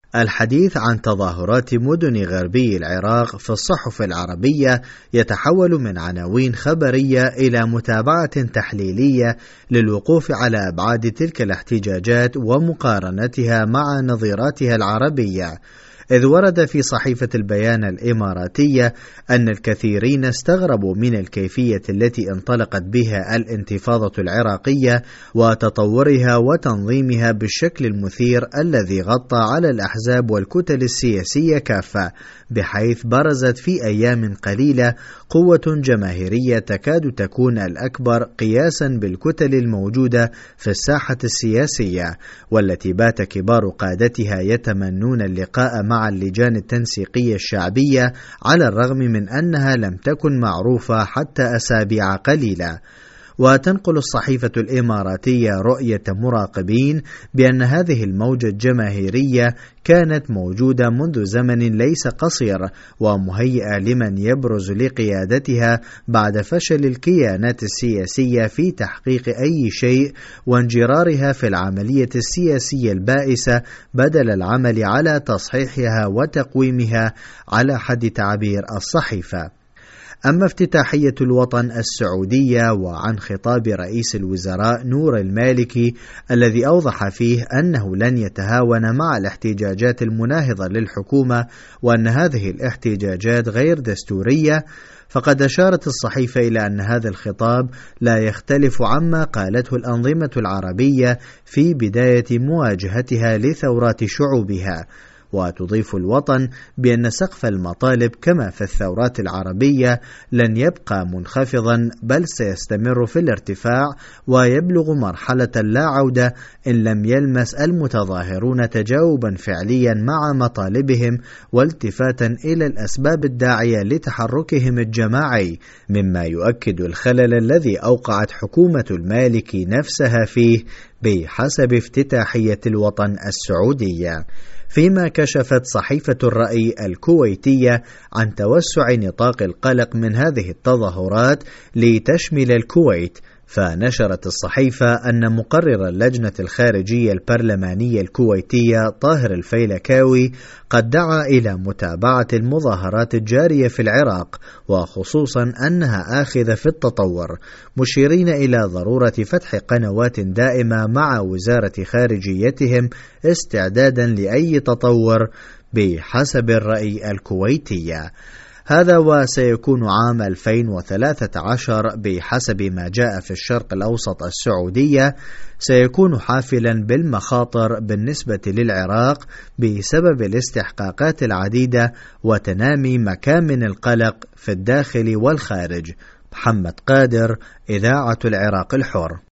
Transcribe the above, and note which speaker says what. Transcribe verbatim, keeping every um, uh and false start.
Speaker 1: الحديث عن تظاهرات مدن غربي العراق في الصحف العربية يتحول من عناوين خبرية إلى متابعة تحليلية للوقوف على أبعاد تلك الاحتجاجات ومقارنتها مع نظيراتها العربية، إذ ورد في صحيفة البيان الإماراتية أن الكثيرين استغربوا من الكيفية التي انطلقت بها الانتفاضة العراقية وتطورها وتنظيمها بالشكل المثير الذي غطى على الأحزاب والكتل السياسية كافة، بحيث برزت في أيام قليلة قوة جماهيرية تكاد تكون الأكبر قياسا بالكتل الموجودة في الساحة السياسية، والتي بات كبار قادتها يتمنون اللقاء مع اللجان التنسيقية الشعبية على الرغم من أنها لم تكن معروفة حتى أسابيع قليلة. وتنقل الصحيفة الإماراتية رؤية مراقبين بأن هذه الموجة الجماهيرية كانت موجودة منذ زمن ليس قصير ومهيئة لمن يبرز لقيادتها بعد فشل الكيانات السياسية في تحقيق أي شيء وانجرارها في العملية السياسية البائسة بدل العمل على تصحيحها وتقويمها على حد تعبير الصحيفة. أما افتتاحية الوطن السعودية وعن خطاب رئيس الوزراء نور المالكي الذي أوضح فيه أنه لن يتهاون مع الاحتجاجات المناهضة للحكومة وأن هذه الاحتجاجات غير دستورية، فقد أشارت الصحيفة إلى أن هذا الخطاب لا يختلف عما قالته الأنظمة العربية في بداية مواجهتها لثورات شعوبها. وتضيف الوطن بأن سقف المطالب كما في الثورات العربية لن يبقى منخفضا بل سيستمر في الارتفاع ويبلغ مرحلة لا عودة إن لم يلمس المتظاهرون تجاوبا فعليا مع مطالبهم والتفاتا إلى الأسباب الداعية لتحركهم الجماعي، مما يؤكد الخلل الذي أوقعت حكومة المالكي نفسها فيه بحسب افتتاحية الوطن السعودية. فيما كشفت صحيفة الرأي الكويتية عن توسع نطاق القلق من هذه التظاهرات لتشمل الكويت، فنشرت الصحيفة أن مقرر اللجنة الخارجية البرلمانية الكويتية طاهر الفيلكاوي قد دعا إلى متابعة المظاهرات الجارية في العراق وخصوصا أنها آخذة في التطور، مشيرين إلى ضرورة فتح قنوات دائمة مع وزارة خارجيتهم استعدادا لأي تطور بحسب الرأي الكويتية. هذا وسيكون عام ألفين وثلاثة عشر بحسب ما جاء في الشرق الأوسط السعودية سيكون حافلا بالمخاطر بالنسبة للعراق بسبب الاستحقاقات العديدة وتنامي مكامن القلق في الداخل والخارج. محمد قادر، إذاعة العراق الحر.